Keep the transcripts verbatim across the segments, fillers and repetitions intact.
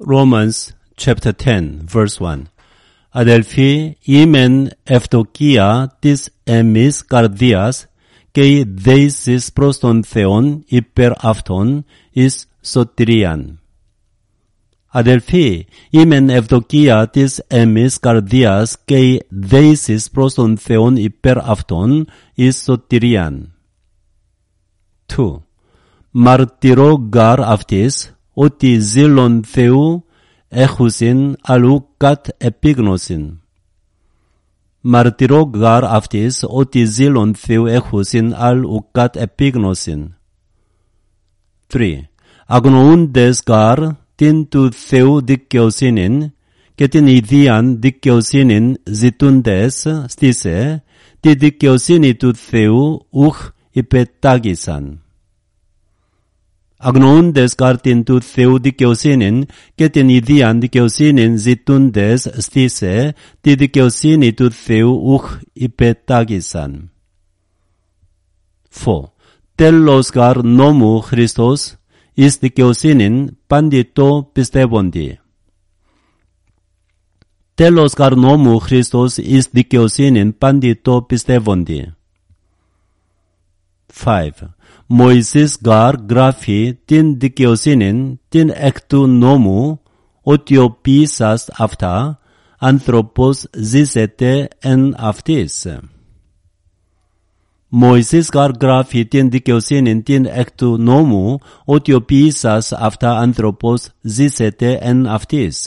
Romans chapter ten, verse one. Adelphi imen ευδοκία της εμείς καρδίας και δέησης προς τον Θεόν υπέρ αυτών εις σωτηρίαν. Αδελφοί, ημεν ευδοκία της εμείς καρδίας και δέησης προς τον Θεόν υπέρ αυτών εις σωτηρίαν. two. Μαρτυρώ γαρ αυτής ότι ζήλον Θεού έχουσιν αλλού κατ επίγνωσιν. Μαρτυρώ γαρ αυτής ότι ζήλον Θεού έχουσιν αλλού κατ επίγνωσιν. three. Αγνοούντες γαρ την του Θεού δικαιοσύνην και την ιδίαν δικαιοσύνην ζητούντες στήσε, τη δικαιοσύνη του Θεού ουχ υπετάγησαν. Αγνοούντες γαρ την του Θεού δικαιοσύνην και την ιδίαν δικαιοσύνην ζητούντες στήσε, τη δικαιοσύνη του Θεού ουχ υπετάγησαν. four. Τέλος γαρ νόμου Χριστός εις δικαιοσύνην παντιτό πιστεύοντι. Τέλος γαρ νόμου Χριστός εις δικαιοσύνην παντιτό πιστεύοντι. five. Μωυσής γαρ γράφει την δικαιοσύνην την εκ του νόμου, ότι ο ποιήσας αυτά, άνθρωπος ζήσεται εν αυτής. Μωυσής γαρ γράφει την δικαιοσύνην την εκ του νόμου, ότι ο ποιήσας αυτά άνθρωπος ζήσεται εν αυτής.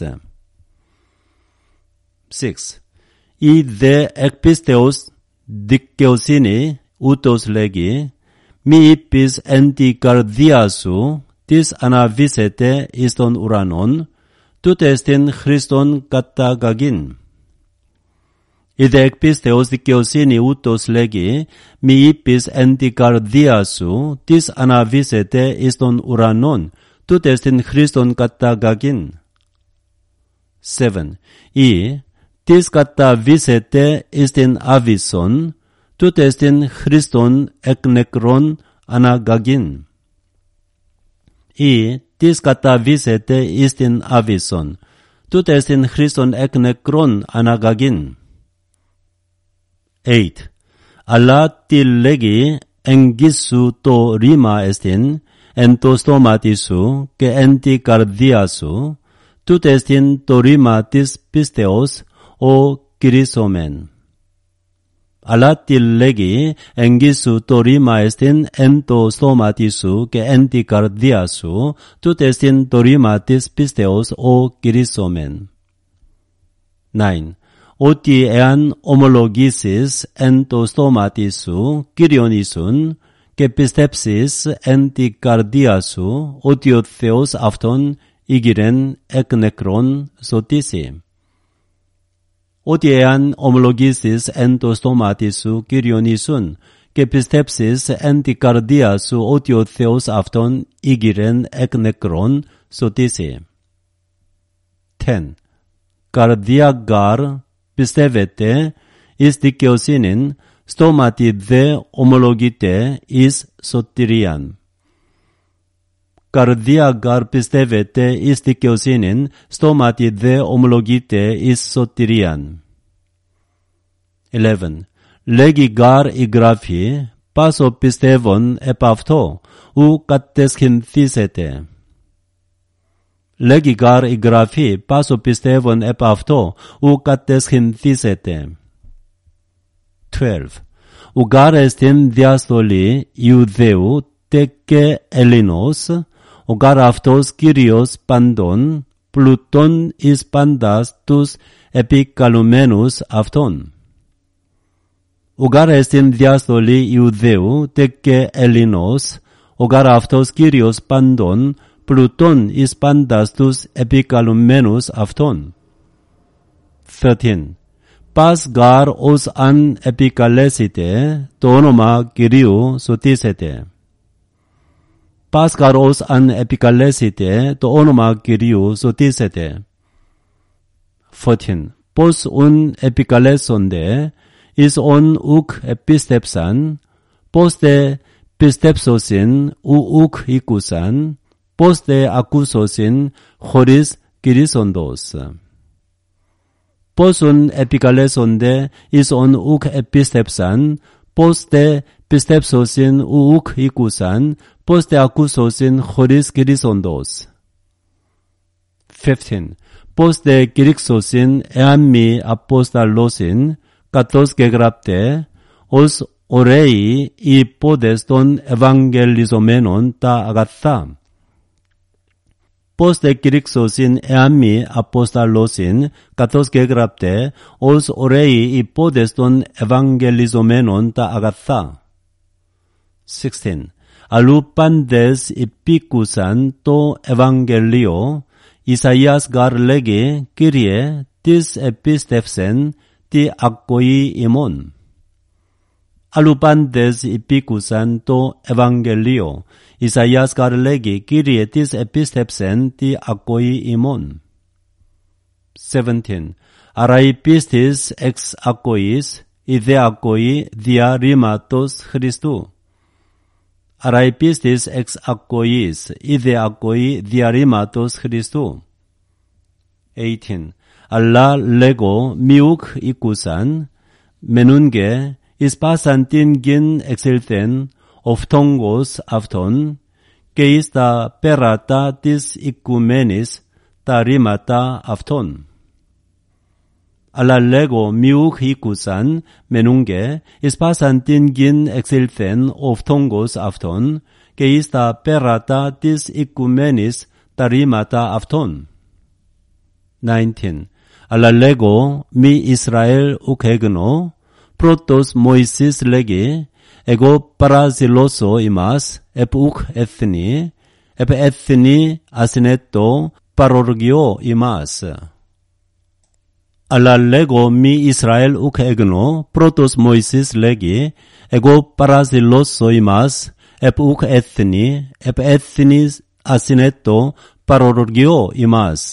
six. Η δε εκ πίστεως δικαιοσύνη ούτως λέγει, μη είπεις εν τη καρδία σου, της αναβήσεται εις τον ουρανόν, τούτε εστιν Χριστόν καταγαγήν. Η δε εκ πίστεως δικαιοσύνη ούτως λέγει, μη είπεις εν τη καρδία σου, της αναβήσεται εις τον ουρανόν, τούτε εστιν Χριστόν καταγαγήν. seven. Ή της καταβήσεται εις την άβυσσον, τούτε εστιν Χριστόν εκ νεκρών αναγαγήν. Ή της καταβήσεται εις την άβυσσον, τούτε εστιν Χριστόν εκ νεκρών αναγαγήν. eight. Αλλά τι λέγει εγγύσου το ρήμα εστιν εν το στόματι σου και εν τη καρδία σου, τούτε εστιν το ρήμα της πίστεως ο κηρύσσομεν. Αλλά τι λέγει εγγύσου το ρήμα εστιν εν το στόματι σου και εν τη καρδία σου, τούτε εστιν το ρήμα της πίστεως ο κηρύσσομεν. nine. Ότι εάν ομολογήσεις εν το στόματι σου Κύριον Ιησούν και πιστέψεις εν τη καρδία σου ότι ο Θεός αυτόν ήγηρεν εκ νεκρών σωτήσει. Ότι εάν ομολογήσεις εν το στόματι σου Κύριον Ιησούν και πιστέψεις εν τη καρδία σου ότι ο Θεός αυτόν ήγηρεν εκ νεκρών σωτήσει. ten. Καρδία γαρ πιστεύετε εις δικαιοσύνην, στόματι δε ομολογείτε εις σωτηρίαν. Καρδία γαρ πιστεύετε εις δικαιοσύνην, στόματι δε ομολογείτε εις σωτηρίαν. eleven. Λέγει γαρ η γράφη, πάσο πιστεύων επ' αυτό, ου κατεσχυνθήσετε. Λέγει γαρ η γραφή, πάσο πιστεύων επ' αυτό, ου κατεσχυνθήσετε. twelve. Ου γαρ εστιν διαστολή Ιουδαίου τε και Ελλήνος, ο γαρ αυτός Κύριος παντών, πλουτών εις πάντας τους επικαλουμένους αυτόν. Ο γαρ εστιν διαστολή Ιουδαίου τε και Ελλήνος, ο γαρ αυτός Κύριος παντών, πλουτών εις πάντας τους επικαλουμένους αυτόν. thirteen. Πας γαρ ως αν επικαλέσετε, το όνομα Κυρίου σωτίσετε. Πας γαρ ως αν επικαλέσετε, το όνομα Κυρίου σωτίσετε. fourteen. Πώς ουν επικαλέσονται, εις ον ουκ επίστεψαν, πώς δε πιστέψωσιν ου ουκ ήκουσαν, πώς δε ακούσωσιν χωρίς Kirisondos. Posun epikaleson is on uk epistepsan, poste pistepsosin uk ikusan, poste akusosin choris Kirisondos. fifteen. Poste kiriksosin eammi apostalosin, katos gegrapte, os orei i podeston evangelizomenon ta agatha. Poste kiriksosin eammi apostalosin, katos gegrapte, os orei i podeston evangelizomenon ta agatha. sixteen. Alupandes ipikusan to evangelio, Isaias garlegi Kyrie tis epistepsen ti akkoi imon. Alupandes ipikusan to evangelio, Isaias garlegi Kyrie tis epistepsen ti akkoi imon. seventeen. Araipistis ex akkois, ide akkoi dia rimatos Christu. Araipistis ex akkois, ide akkoi dia rimatos Christu. eighteen. Alla lego miuk ikusan, menunge ispasantin gin exilten, oftongos afton, keista perata tis ikumenis, ta rimata afton. Alla lego miuk ikusan, menunge ispasantin gin exilten, oftongos afton, keista perata tis ikumenis, ta rimata afton. nineteen. Alla lego mi Israel ukegno, protos Moisis legi, ego parasiloso imas, ep uk ethni, ep ethni asineto parorgio imas. Alla lego mi Israel ukegno, protos Moisis legi, ego parasiloso imas, ep uk ethni, ep ethni asineto parorgio imas.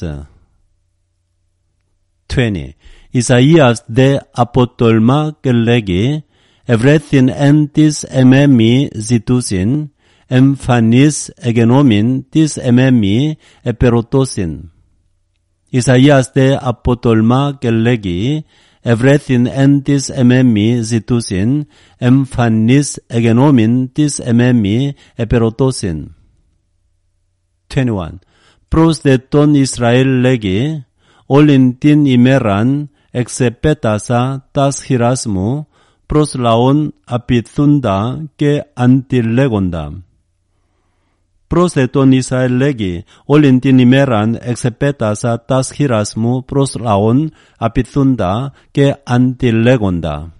twenty. Isaias de apotolma gelegi, everything entis ememi zitusin, emphanis egenomin tis ememi eperotosin. Isaias de apotolma gelegi, everything entis ememi zitusin, emphanis egenomin tis ememi eperotosin. twenty-one. Pros de ton Israel legi, olintin imeran exepetasa tas hirasmu pros laon apithunda ke antilegonda. Pros de ton Israel legi olintin imeran exepetasa tas hirasmu pros laon apithunda ke antilegonda.